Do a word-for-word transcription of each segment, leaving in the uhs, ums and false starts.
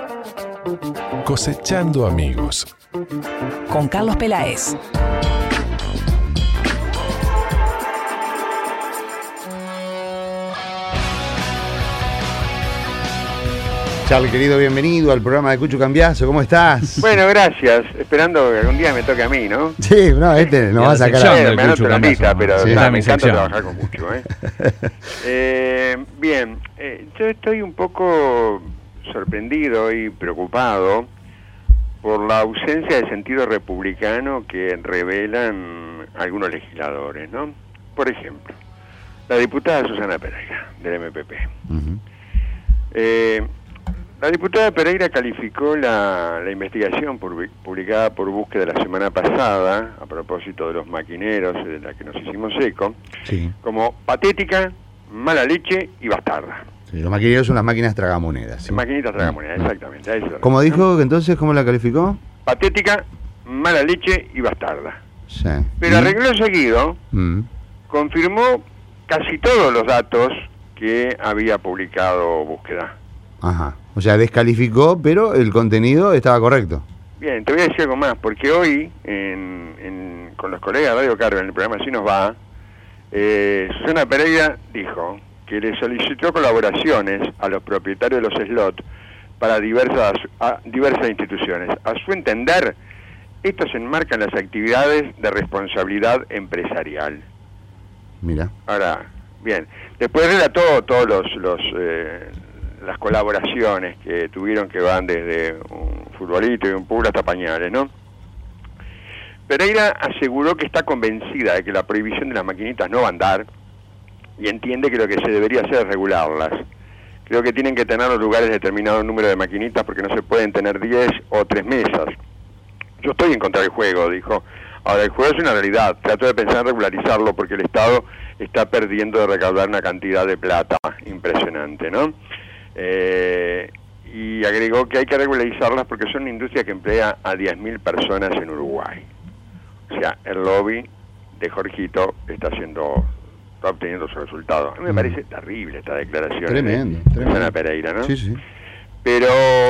Cosechando amigos. Con Carlos Peláez. Charlie, querido, bienvenido al programa de Cucho Cambiazo. ¿Cómo estás? Bueno, gracias. Esperando que algún día me toque a mí, ¿no? Sí, no, este nos va a sacar a... Me anoto la lista, pero sí, nada, me encanta trabajar con Cucho, ¿eh? eh bien, eh, yo estoy un poco sorprendido y preocupado por la ausencia de sentido republicano que revelan algunos legisladores, ¿no? Por ejemplo, la diputada Susana Pereira, del M P P. Uh-huh. eh, La diputada Pereira calificó la, la investigación por, publicada por Búsqueda la semana pasada, a propósito de los maquineros de la que nos hicimos eco, sí, como patética, mala leche y bastarda. Sí, los maquineros son las máquinas tragamonedas. ¿Sí? Maquinitas tragamonedas, exactamente. Eso ¿Cómo es, dijo ¿no? entonces? ¿Cómo la calificó? Patética, mala leche y bastarda. Sí. Pero ¿Y? arregló seguido, mm. confirmó casi todos los datos que había publicado Búsqueda. Ajá. O sea, descalificó, pero el contenido estaba correcto. Bien, te voy a decir algo más, porque hoy, en, en, con los colegas de Radio Carve, en el programa Así Nos Va, eh, Susana Pereira dijo que le solicitó colaboraciones a los propietarios de los slots para diversas, a diversas instituciones. A su entender, esto se enmarca en las actividades de responsabilidad empresarial. Mira. Ahora, bien, después relató todos los... los eh, las colaboraciones que tuvieron, que van desde un futbolito y un pool hasta pañales, ¿no? Pereira aseguró que está convencida de que la prohibición de las maquinitas no va a andar y entiende que lo que se debería hacer es regularlas. Creo que tienen que tener los lugares determinado número de maquinitas porque no se pueden tener diez o tres mesas. Yo estoy en contra del juego, dijo. Ahora, el juego es una realidad. Trato de pensar en regularizarlo porque el Estado está perdiendo de recaudar una cantidad de plata impresionante, ¿no? Eh, y agregó que hay que regularizarlas porque son una industria que emplea a diez mil personas en Uruguay. O sea, el lobby de Jorgito está haciendo, está obteniendo su resultado. A mí me mm. parece terrible esta declaración tremendo, de tremendo. Susana Pereira, ¿no? Sí, sí. Pero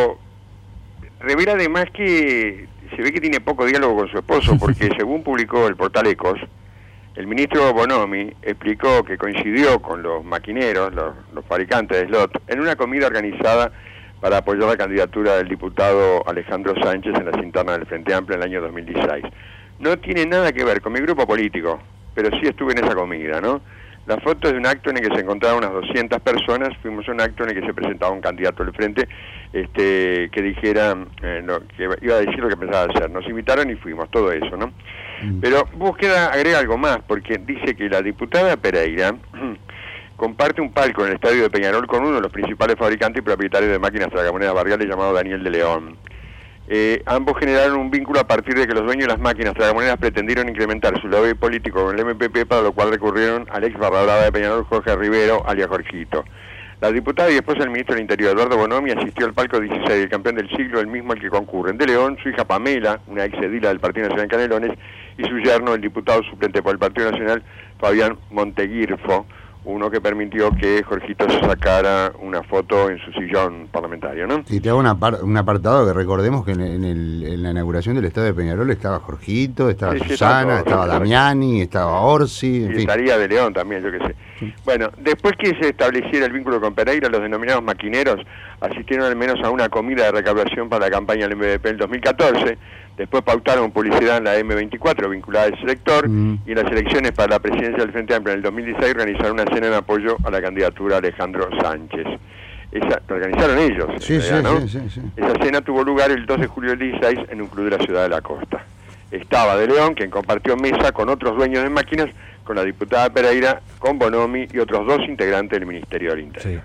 revela además que se ve que tiene poco diálogo con su esposo, porque según publicó el portal Ecos, el ministro Bonomi explicó que coincidió con los maquineros, los, los fabricantes de slot, en una comida organizada para apoyar la candidatura del diputado Alejandro Sánchez en las internas del Frente Amplio en el año dos mil dieciséis. No tiene nada que ver con mi grupo político, pero sí estuve en esa comida, ¿no? La foto es de un acto en el que se encontraban unas doscientas personas, fuimos a un acto en el que se presentaba un candidato del Frente este, que dijera, eh, lo, que iba a decir lo que pensaba hacer. Nos invitaron y fuimos, todo eso, ¿no? Mm. Pero Búsqueda agrega algo más, porque dice que la diputada Pereira comparte un palco en el estadio de Peñarol con uno de los principales fabricantes y propietarios de máquinas tragamonedas barriales llamado Daniel de León. Eh, ambos generaron un vínculo a partir de que los dueños de las máquinas tragamonedas pretendieron incrementar su lobby político con el M P P, para lo cual recurrieron al ex barra brava de Peñarol, Jorge Rivero, alias Jorgito. La diputada y esposa del ministro del Interior, Eduardo Bonomi, asistió al palco dieciséis del campeón del siglo, el mismo al que concurren de León, su hija Pamela, una ex edila del Partido Nacional Canelones, y su yerno, el diputado suplente por el Partido Nacional, Fabián Monteguirfo, uno que permitió que Jorgito se sacara una foto en su sillón parlamentario, ¿no? Y te hago una par, un apartado que recordemos que en, en, el, en la inauguración del estadio de Peñarol estaba Jorgito, estaba sí, Susana, sí, estaba Damiani, estaba Orsi, en y fin. Estaría de León también, yo qué sé. Sí. Bueno, después que se estableciera el vínculo con Pereira, los denominados maquineros asistieron al menos a una comida de recaudación para la campaña del M V P en dos mil catorce, después pautaron publicidad en la M veinticuatro vinculada a ese sector, mm. y en las elecciones para la presidencia del Frente Amplio en el dos mil dieciséis organizaron una cena en apoyo a la candidatura de Alejandro Sánchez. Esa, lo organizaron ellos, sí, realidad, sí, ¿no? sí, sí, sí. Esa cena tuvo lugar el dos de julio del dieciséis en un club de la ciudad de la costa. Estaba de León, quien compartió mesa con otros dueños de máquinas, con la diputada Pereira, con Bonomi y otros dos integrantes del Ministerio del Interior.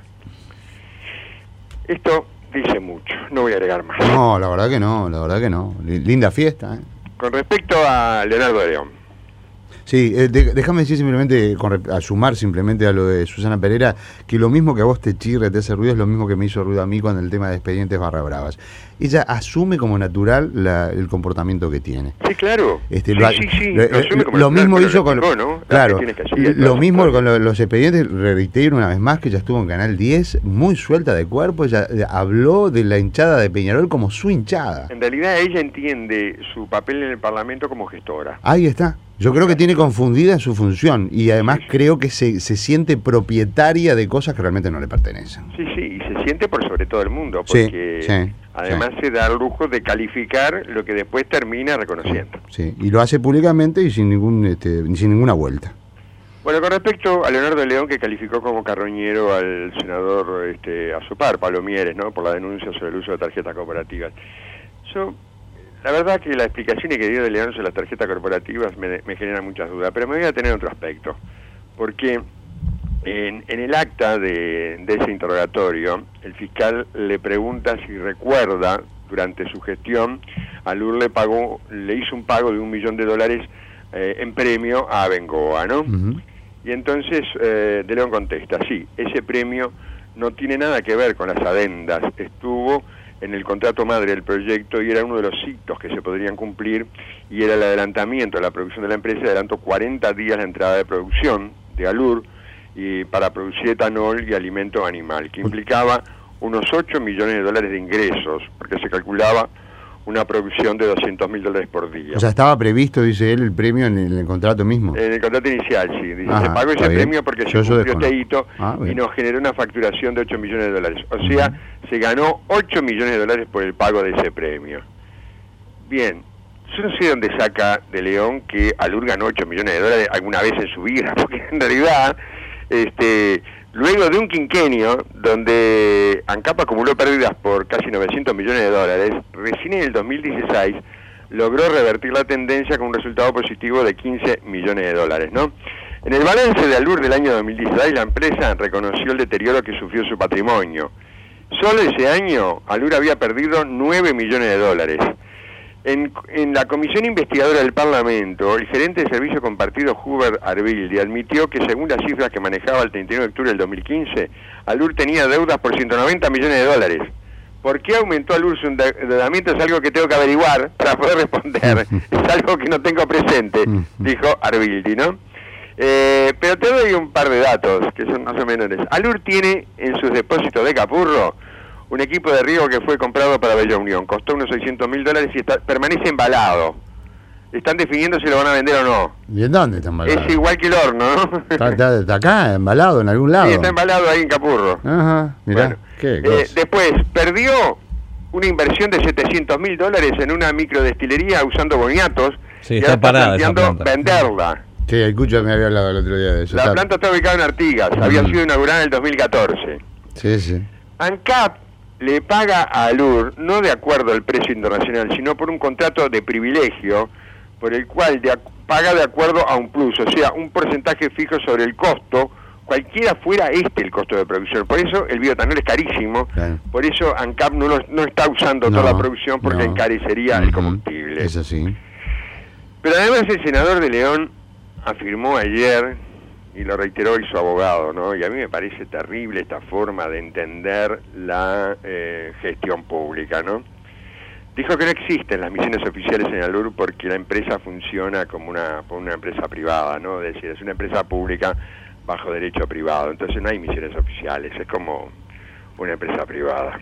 Sí. Esto dice mucho, no voy a agregar más. No, la verdad que no, la verdad que no. Linda fiesta, ¿eh? Con respecto a Leonardo de León. Sí, eh, de, déjame decir simplemente, con, a sumar simplemente a lo de Susana Pereira, que lo mismo que a vos te chirre, te hace ruido, es lo mismo que me hizo ruido a mí con el tema de expedientes barra bravas. Ella asume como natural la, el comportamiento que tiene. Sí, claro. Este, sí, lo, sí, sí, lo, lo, asume como lo natural, mismo hizo lo con... explicó, ¿no? Claro, que hacer, lo mismo claro. con lo, los expedientes, reitero una vez más que ella estuvo en Canal diez, muy suelta de cuerpo, ella habló de la hinchada de Peñarol como su hinchada. En realidad ella entiende su papel en el Parlamento como gestora. Ahí está. Yo creo que tiene confundida su función y además sí, sí. creo que se, se siente propietaria de cosas que realmente no le pertenecen. Sí, sí, y se siente por sobre todo el mundo, porque sí, sí, además sí. se da el lujo de calificar lo que después termina reconociendo. Sí, y lo hace públicamente y sin ningún este, sin ninguna vuelta. Bueno, con respecto a Leonardo León, que calificó como carroñero al senador este, Azopar, Pablo Mieres, ¿no?, por la denuncia sobre el uso de tarjetas corporativas. Yo... La verdad que las explicaciones que dio de León sobre las tarjetas corporativas me, me generan muchas dudas, pero me voy a tener otro aspecto, porque en, en el acta de, de ese interrogatorio, el fiscal le pregunta si recuerda, durante su gestión, Alur le pagó, le hizo un pago de un millón de dólares eh, en premio a Bengoa, ¿no? Uh-huh. Y entonces eh, De León contesta, sí, ese premio no tiene nada que ver con las adendas, estuvo en el contrato madre del proyecto y era uno de los hitos que se podrían cumplir y era el adelantamiento de la producción de la empresa, adelantó cuarenta días la entrada de producción de Alur y para producir etanol y alimento animal, que implicaba unos ocho millones de dólares de ingresos, porque se calculaba una producción de doscientos mil dólares por día. O sea, estaba previsto, dice él, el premio en el, en el contrato mismo. En el contrato inicial, sí. Dice, Ajá, se pagó ese bien. premio porque Yo se cumplió desconozco. este hito ah, y nos generó una facturación de ocho millones de dólares. O sea, uh-huh. se ganó ocho millones de dólares por el pago de ese premio. Bien, yo no sé de dónde saca De León que Alur ganó ocho millones de dólares alguna vez en su vida, porque en realidad, este... luego de un quinquenio donde ANCAP acumuló pérdidas por casi novecientos millones de dólares, recién en el dos mil dieciséis logró revertir la tendencia con un resultado positivo de quince millones de dólares, ¿no? En el balance de Alur del año dos mil dieciséis, la empresa reconoció el deterioro que sufrió su patrimonio. Solo ese año, Alur había perdido nueve millones de dólares. En, en la comisión investigadora del Parlamento, el gerente de servicio compartido Hubert Arbildi admitió que según las cifras que manejaba el treinta y uno de octubre del dos mil quince, Alur tenía deudas por ciento noventa millones de dólares. ¿Por qué aumentó Alur su endeudamiento? Es algo que tengo que averiguar para poder responder. Es algo que no tengo presente, dijo Arbildi, ¿no? Eh, pero te doy un par de datos que son más o menores. Alur tiene en sus depósitos de Capurro un equipo de riego que fue comprado para Bella Unión, costó unos seiscientos mil dólares y está, permanece embalado. Están definiendo si lo van a vender o no. ¿Y en dónde está embalado? Es igual que el horno, ¿no? ¿Está, está, está acá, embalado, en algún lado? Sí, está embalado ahí en Capurro. Ajá, mirá, bueno, qué eh, después, perdió una inversión de setecientos mil dólares en una microdestilería usando boniatos. Sí, y está ahora parada está planteando esa planta. venderla. Sí, el Cucho me había hablado el otro día de eso. La está... planta está ubicada en Artigas, mm. había sido inaugurada en el dos mil catorce. Sí, sí. ANCAP le paga a Alur, no de acuerdo al precio internacional, sino por un contrato de privilegio, por el cual de, paga de acuerdo a un plus, o sea, un porcentaje fijo sobre el costo, cualquiera fuera este el costo de producción. Por eso el bioetanol es carísimo, claro. Por eso ANCAP no, lo, no está usando no, toda la producción porque no. encarecería uh-huh. el combustible. Es así. Pero además el senador de León afirmó ayer, y lo reiteró hoy su abogado, ¿no? Y a mí me parece terrible esta forma de entender la eh, gestión pública, ¿no? Dijo que no existen las misiones oficiales en Alur porque la empresa funciona como una, como una empresa privada, ¿no? Es decir, es una empresa pública bajo derecho privado, entonces no hay misiones oficiales, es como una empresa privada.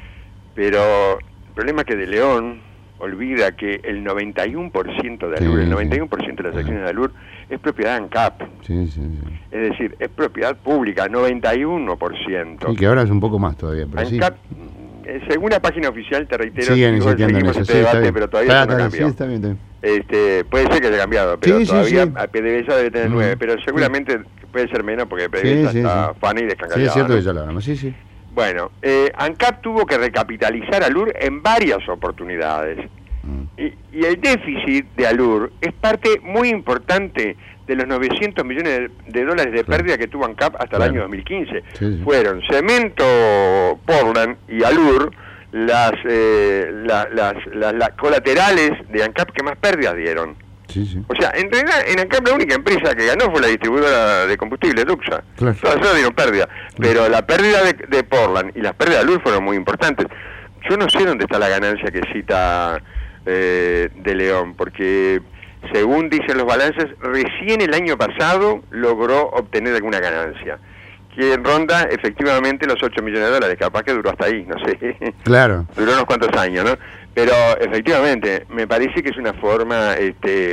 Pero el problema es que De León olvida que el noventa y uno por ciento de Alur, sí, el noventa y uno por ciento de las acciones de Alur es propiedad de ANCAP. Sí, sí, sí. Es decir, es propiedad pública, noventa y uno por ciento. Y que ahora es un poco más todavía, pero ANCAP, sí. eh, según la página oficial, te reitero, siguen digo, insistiendo en seguimos eso, este sí, debate, está pero todavía está, no está, cambió. Sí, está bien, está bien. Este, puede ser que haya cambiado, pero sí, todavía sí, sí. PDVSA debe tener nueve, mm. pero seguramente puede ser menos porque PDVSA sí, sí, está sí. fana y descancallada. Sí, es cierto, ¿no? que ya lo hablamos, sí, sí. Bueno, eh, ANCAP tuvo que recapitalizar a Alur en varias oportunidades. Mm. Y, y el déficit de Alur es parte muy importante de los novecientos millones de, de dólares de claro. pérdida que tuvo ANCAP hasta claro. el año dos mil quince. Sí, sí. Fueron Cemento Portland y Alur las, eh, la, las, las, las colaterales de ANCAP que más pérdidas dieron. Sí, sí. O sea, en realidad, en ANCAP la única empresa que ganó fue la distribuidora de combustible, Duxa. Claro. Todas ellas dieron pérdida. Pero la pérdida de, de Portland y las pérdidas de Luz fueron muy importantes. Yo no sé dónde está la ganancia que cita eh, De León, porque según dicen los balances, recién el año pasado logró obtener alguna ganancia, que ronda efectivamente los ocho millones de dólares, capaz que duró hasta ahí, no sé. Claro. Duró unos cuantos años, ¿no? Pero efectivamente, me parece que es una forma, este,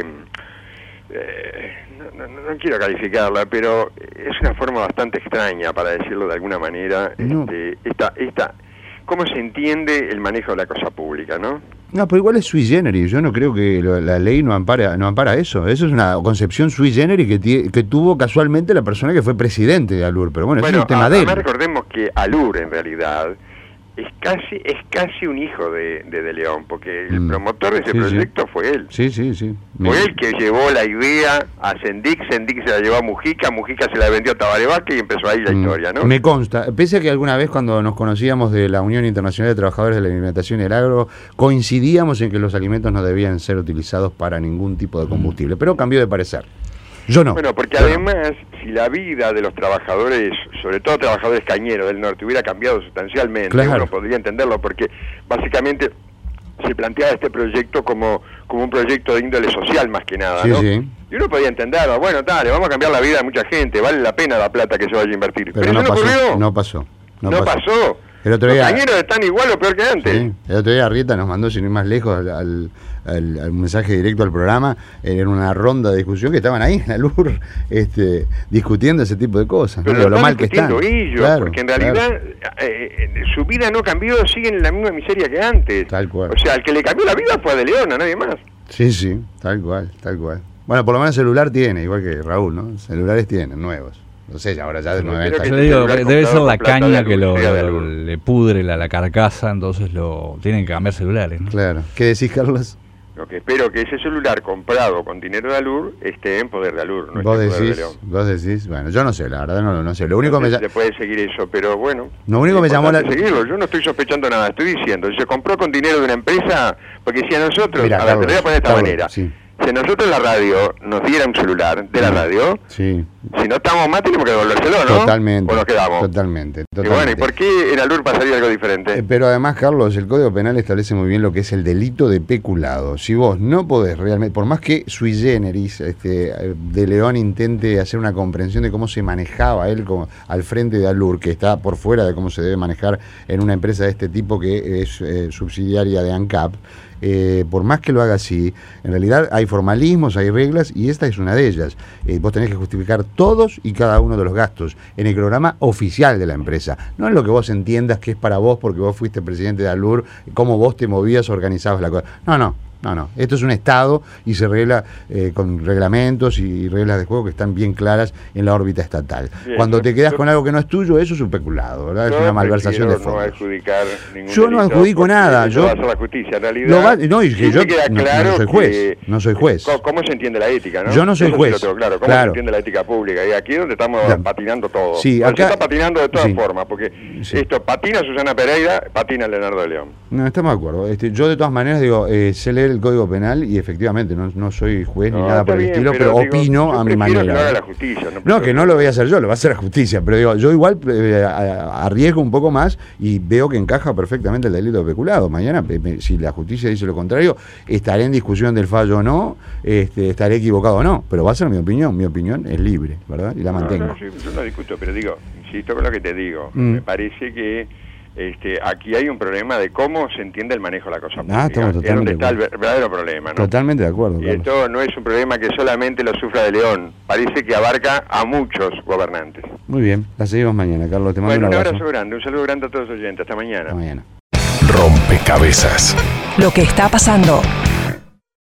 eh, no, no, no quiero calificarla, pero es una forma bastante extraña, para decirlo de alguna manera, No. este, esta, esta, cómo se entiende el manejo de la cosa pública, ¿no? No, pero igual es sui generis. Yo no creo que lo, la ley no ampara, no ampara eso. Eso es una concepción sui generis que, tie, que tuvo casualmente la persona que fue presidente de ALUR. Pero bueno, Bueno, eso es un tema de él. además recordemos que ALUR en realidad es casi es casi un hijo de De, de León, porque el Mm. promotor de ese Sí, proyecto sí. fue él. Sí, sí, sí. Fue Me- él que llevó la idea a Sendic, Sendic se la llevó a Mujica, Mujica se la vendió a Tabaré Vázquez y empezó ahí la Mm, historia, ¿no? Me consta, pese a que alguna vez cuando nos conocíamos de la Unión Internacional de Trabajadores de la Alimentación y el Agro, coincidíamos en que los alimentos no debían ser utilizados para ningún tipo de combustible, pero cambió de parecer. Yo no. Bueno, porque Yo no. además, si la vida de los trabajadores, sobre todo trabajadores cañeros del norte, hubiera cambiado sustancialmente, Claro. uno podría entenderlo, porque básicamente se planteaba este proyecto como, como un proyecto de índole social más que nada, Sí, ¿no? sí. Y uno podía entenderlo, bueno, dale, vamos a cambiar la vida de mucha gente, vale la pena la plata que se vaya a invertir. Pero, Pero, no, eso no pasó, ocurrió, no pasó. No, no pasó. pasó. El otro Los día- cañeros están igual o peor que antes. Sí, el otro día Arrieta nos mandó, sin ir más lejos, al, al, al- al mensaje directo al programa, en una ronda de discusión que estaban ahí en la LUR este, discutiendo ese tipo de cosas, ¿no? Pero lo, lo lo mal que están. discutiendo ellos, Claro, porque en claro. realidad eh, eh, su vida no cambió, siguen en la misma miseria que antes. Tal cual. O sea, el que le cambió la vida fue a De León, a nadie más. Sí, sí, tal cual, tal cual. Bueno, por lo menos celular tiene, igual que Raúl, ¿no? Celulares tienen, nuevos. No sé, ahora ya de Bueno, noventa. creo Yo que le digo, celular debe ser comprado la con plata caña de que lo, luz, sea de lo- luz. le pudre la, la carcasa, entonces lo tienen que cambiar celulares, ¿no? Claro. ¿Qué decís, Carlos? Lo que espero que ese celular comprado con dinero de Alur esté en poder de Alur, no Vos esté en poder de decís, León. vos decís, bueno, yo no sé, la verdad no, no sé. Lo único No me sé ll- si se puede seguir eso, pero bueno. Lo único es me llamó la- importante seguirlo. Yo no estoy sospechando nada, estoy diciendo, si se compró con dinero de una empresa, porque si a nosotros, Mirá, a ver, te lo voy a Carlos, poner de esta Carlos, manera, sí. si a nosotros la radio nos diera un celular de la radio, Sí, si no estamos más tenemos que devolvérselo, ¿no? totalmente. ¿O nos quedamos? Totalmente, Y bueno, ¿y totalmente. por qué en Alur pasaría algo diferente? Eh, Pero además, Carlos, el Código Penal establece muy bien lo que es el delito de peculado. Si vos no podés realmente, por más que sui generis, este, eh, De León intente hacer una comprensión de cómo se manejaba él como, al frente de Alur, que está por fuera de cómo se debe manejar en una empresa de este tipo que es eh, subsidiaria de ANCAP, eh, por más que lo haga así, en realidad hay formalismos, hay reglas, y esta es una de ellas. Eh, vos tenés que justificar todos y cada uno de los gastos en el programa oficial de la empresa, no en lo que vos entiendas que es para vos porque vos fuiste presidente de Alur, cómo vos te movías, organizabas la cosa. No, no. No, no, esto es un Estado y se regla eh, con reglamentos y reglas de juego que están bien claras en la órbita estatal. Bien, Cuando yo- te quedás yo- con algo que no es tuyo, eso es un peculado, ¿verdad? Es Yo una malversación de prefiero no fondos. adjudicar ningún Yo no delito, adjudico porque nada, eso yo- va a hacer la justicia, en realidad. Lo va- no, y que sí yo me queda no- no claro soy juez, que- no soy juez. ¿Cómo, cómo se entiende la ética, no? Yo no soy Eso sí juez, lo tengo claro, ¿cómo claro. se entiende la ética pública? Y aquí es donde estamos Ya. patinando todo. Sí, Bueno, acá- se está patinando de todas sí. formas, porque Sí. esto patina Susana Pereira, patina Leonardo de León. No, estamos de acuerdo. Este, yo de todas maneras digo, eh, sé leer el Código Penal y efectivamente no, no soy juez ni No, nada está por el bien, estilo, pero, pero digo, opino yo a mi prefiero manera. que lo haga ¿eh? la justicia, no No, prefiero que que- no lo voy a hacer yo, lo va a hacer la justicia, pero digo, yo igual eh, a- arriesgo un poco más y veo que encaja perfectamente el delito de peculado. Mañana, eh, me- si la justicia dice lo contrario, estaré en discusión del fallo o no, este, estaré equivocado o no, pero va a ser mi opinión. Mi opinión es libre, ¿verdad? Y la No, mantengo. no, sí, yo no discuto, pero digo, insisto con lo que te digo, Mm. me parece que este, aquí hay un problema de cómo se entiende el manejo de la cosa pública. Ah, estamos Es donde totalmente está el de ver- verdadero problema, ¿no? Totalmente de acuerdo, Y Carlos. esto no es un problema que solamente lo sufra de León, parece que abarca a muchos gobernantes. Muy bien, la seguimos mañana, Carlos. Te mando Bueno, un un abrazo. abrazo grande, un saludo grande a todos los oyentes, hasta mañana. Hasta mañana. Rompecabezas. Lo que está pasando.